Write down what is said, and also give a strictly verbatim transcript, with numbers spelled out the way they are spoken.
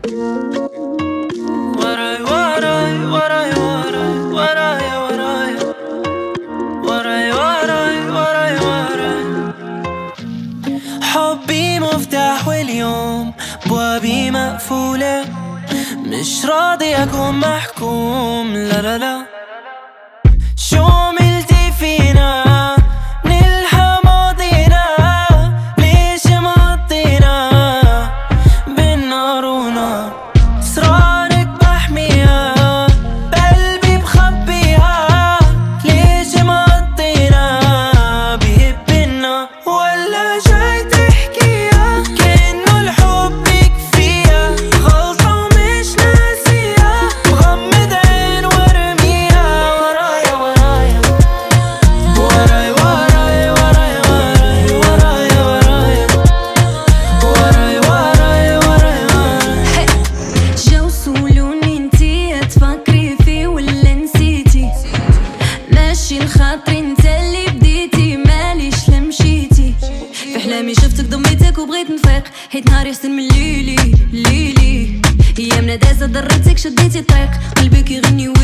وراي وراي وراي وراي وراي وراي وراي وراي وراي. حبي مفتاح واليوم بوابي مقفولة، مش راضي أكون محكوم، لا لا لا. شو عملتي فينا نلحق ماضينا؟ ليش مقضينا بالنار ونار؟ أسرارك بحميها بقلبي بخبيها، ليش مقضينا بيهبنا؟ ولا جاي تحكيها كأنه الحب يكفيها، غلطة ومش ناسيها، وغمض عين وارميها. ورايا ورايا وراي وراي وراي وراي وراي وراي وراي وراي وراي. جو سولوني انتي تفكري فيه ولا نسيتي؟ ماشي الخاطر انت اللي بديتي، ماليش لمشيتي. في احلامي شفتك ضميتك وبغيت نفيق، حيت نهاري احسن من ليلي ليلي. ايامنا دازة ضرتك شديتي الطريق، قلبك يغني